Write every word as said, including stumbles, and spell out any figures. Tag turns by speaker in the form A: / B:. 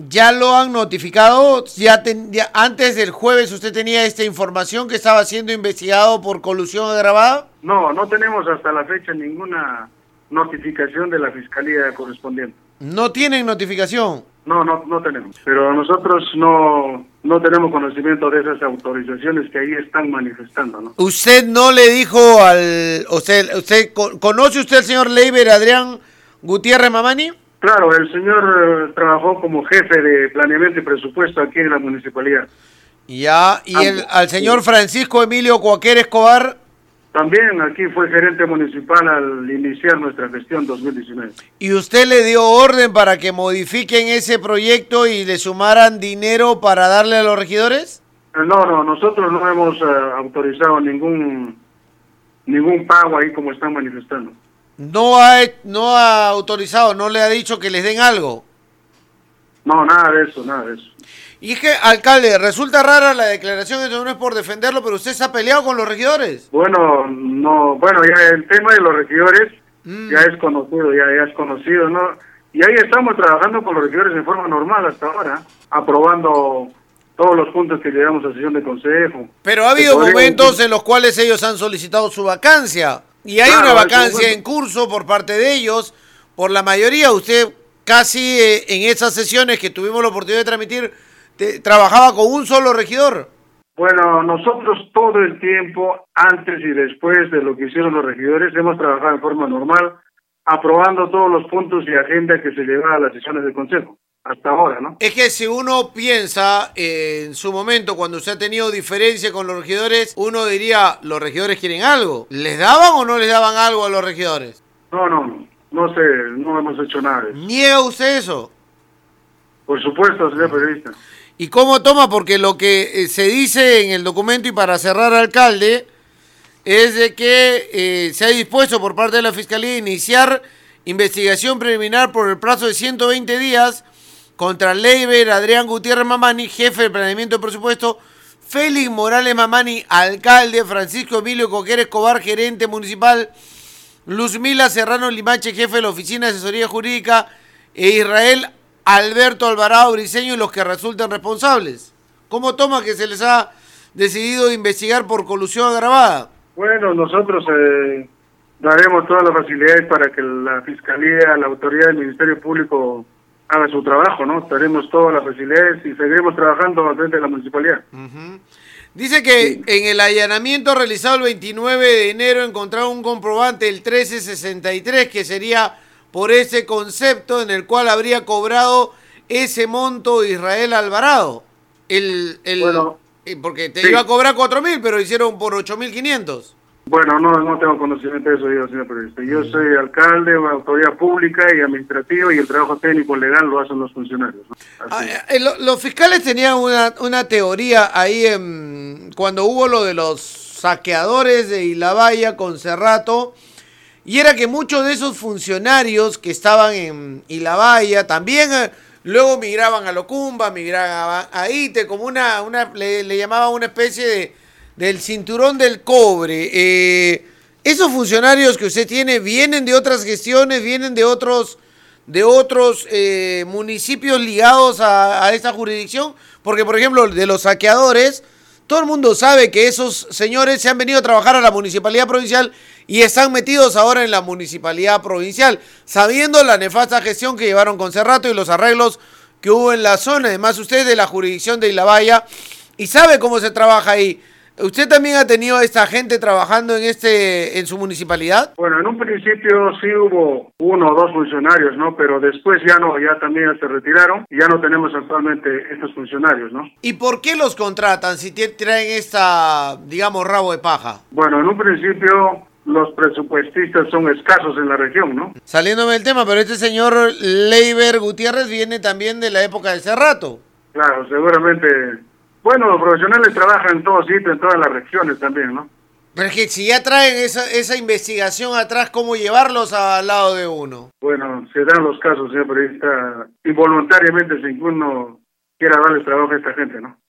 A: ¿Ya lo han notificado? ¿Ya, ten, ya antes del jueves usted tenía esta información que estaba siendo investigado por colusión agravada?
B: No, no tenemos hasta la fecha ninguna notificación de la Fiscalía correspondiente.
A: ¿No tienen notificación?
B: No, no, no tenemos. Pero nosotros no, no tenemos conocimiento de esas autorizaciones que ahí están manifestando, ¿no?
A: ¿Usted no le dijo al... Usted, usted ¿Conoce usted al señor Leiber Adrián Gutiérrez Mamani?
B: Claro, el señor eh, trabajó como jefe de planeamiento y presupuesto aquí en la municipalidad.
A: Ya, ¿y el, al señor Francisco Emilio Cuaquer Escobar?
B: También aquí fue gerente municipal al iniciar nuestra gestión dos mil diecinueve.
A: ¿Y usted le dio orden para que modifiquen ese proyecto y le sumaran dinero para darle a los regidores?
B: No, no, nosotros no hemos uh, autorizado ningún ningún pago ahí como están manifestando.
A: No ha, no ha autorizado, no le ha dicho que les den algo.
B: No, nada de eso, nada de eso.
A: Y es que, alcalde, resulta rara la declaración, eso no es por defenderlo, pero usted se ha peleado con los regidores.
B: Bueno, no, bueno, ya el tema de los regidores mm. ya es conocido, ya, ya es conocido, ¿no? Y ahí estamos trabajando con los regidores en forma normal hasta ahora, aprobando todos los puntos que llevamos a sesión de consejo.
A: Pero ha habido momentos en los cuales ellos han solicitado su vacancia, y hay claro, una vacancia en curso por parte de ellos, por la mayoría. Usted casi eh, en esas sesiones que tuvimos la oportunidad de transmitir, Te, ¿trabajaba con un solo regidor?
B: Bueno, nosotros todo el tiempo, antes y después de lo que hicieron los regidores, hemos trabajado en forma normal, aprobando todos los puntos y agenda que se lleva a las sesiones del consejo, hasta ahora, ¿no?
A: Es que si uno piensa eh, en su momento, cuando usted ha tenido diferencia con los regidores, uno diría, los regidores quieren algo. ¿Les daban o no les daban algo a los regidores?
B: No, no, no, no sé, no hemos hecho nada.
A: ¿Niega usted eso?
B: Por supuesto, señor periodista.
A: ¿Y cómo toma? Porque lo que se dice en el documento, y para cerrar, alcalde, es de que eh, se ha dispuesto por parte de la Fiscalía a iniciar investigación preliminar por el plazo de ciento veinte días contra Leiber Adrián Gutiérrez Mamani, jefe de planeamiento de presupuesto, Félix Morales Mamani, alcalde, Francisco Emilio Cuaquer Escobar, gerente municipal, Luzmila Serrano Limache, jefe de la Oficina de Asesoría Jurídica, e Israel Alberto Alvarado Briceño, y los que resulten responsables. ¿Cómo toma que se les ha decidido investigar por colusión agravada?
B: Bueno, nosotros eh, daremos todas las facilidades para que la Fiscalía, la autoridad del Ministerio Público haga su trabajo, ¿no? Daremos todas las facilidades y seguiremos trabajando al frente de la municipalidad.
A: Uh-huh. Dice que sí. En el allanamiento realizado el veintinueve de enero encontraron un comprobante, el trece sesenta y tres, que sería por ese concepto en el cual habría cobrado ese monto Israel Alvarado. El, el, bueno, porque te sí. iba a cobrar cuatro mil, pero hicieron por ocho mil quinientos.
B: Bueno, no, no tengo conocimiento de eso yo, señor periodista. Yo mm. soy alcalde, una autoridad pública y administrativa, y el trabajo técnico legal lo hacen los funcionarios, ¿no?
A: Ah, eh, lo, los fiscales tenían una, una teoría ahí en, cuando hubo lo de los saqueadores de Ilabaya con Cerrato. Y era que muchos de esos funcionarios que estaban en Ilabaya también eh, luego migraban a Locumba, migraban a, a Ite, como una, una le, le llamaban una especie de del cinturón del cobre. Eh, esos funcionarios que usted tiene vienen de otras gestiones, vienen de otros de otros eh, municipios ligados a, a esta jurisdicción, porque por ejemplo de los saqueadores, todo el mundo sabe que esos señores se han venido a trabajar a la municipalidad provincial y están metidos ahora en la municipalidad provincial, sabiendo la nefasta gestión que llevaron con Cerrato y los arreglos que hubo en la zona. Además, usted es de la jurisdicción de Ilabaya y sabe cómo se trabaja ahí. ¿Usted también ha tenido a esta gente trabajando en este en su municipalidad?
B: Bueno, en un principio sí hubo uno o dos funcionarios, ¿no? Pero después ya no, ya también se retiraron y ya no tenemos actualmente estos funcionarios, ¿no?
A: ¿Y por qué los contratan si traen esta, digamos, rabo de paja?
B: Bueno, en un principio los presupuestistas son escasos en la región, ¿no?
A: Saliéndome del tema, pero este señor Leiber Gutiérrez viene también de la época de Cerrato.
B: Claro, seguramente. Bueno, los profesionales trabajan en todos sitios, en todas las regiones también, ¿no?
A: Pero es que si ya traen esa, esa investigación atrás, ¿cómo llevarlos al lado de uno?
B: Bueno, se dan los casos, señor periodista, involuntariamente sin que uno quiera darles trabajo a esta gente, ¿no?